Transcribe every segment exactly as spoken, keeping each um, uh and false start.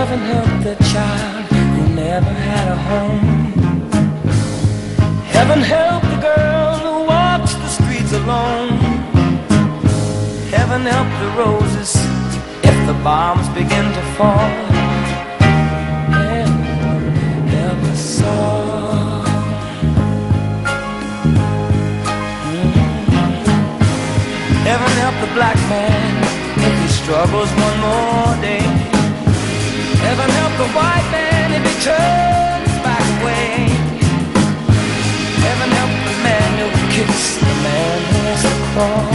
Heaven help the child who never had a home. Heaven help the girl who walks the streets alone. Heaven help the roses if the bombs begin to fall. Heaven help us all. Mm-hmm. Heaven help the black man if he struggles one more day. Heaven help the white man if he turns back away. Heaven help the man who kicks the man who has to crawl.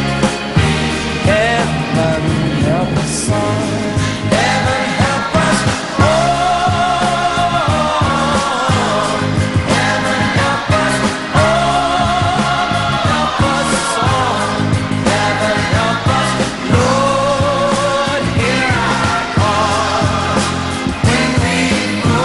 Heaven help us all. Heaven help us all. Heaven help us all. Help us all. Heaven help us, Lord, hear our call when we go.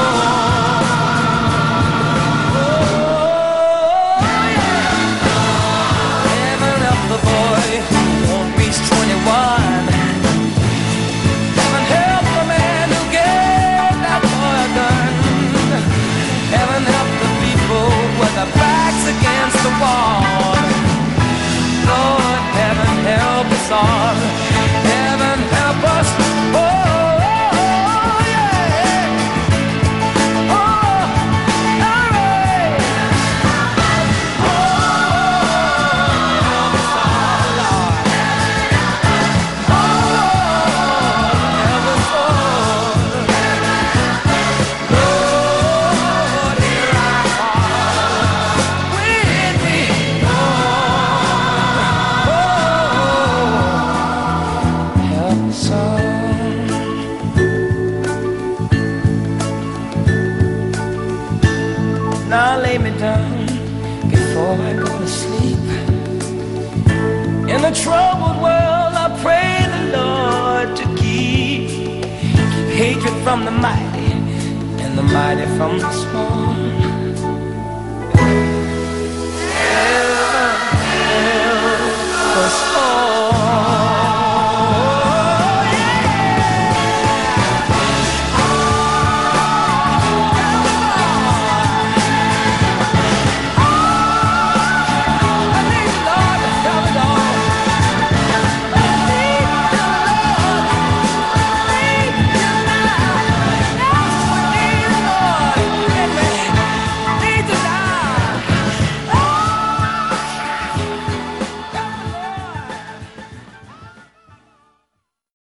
Oh, yeah. Heaven help the boy who won't reach twenty-one. Heaven help the man who gave that boy a gun. Heaven help the people with their backs against the wall. Lord, heaven help us all. Heaven help us. Oh, yeah. Oh, all right. Oh, help us all, Lord. Oh, help us all. Lord, hear our call when we go. Oh, help us all. Now lay me down before I go to sleep. In a troubled world, I pray the Lord to keep, keep hatred from the mighty and the mighty from the small.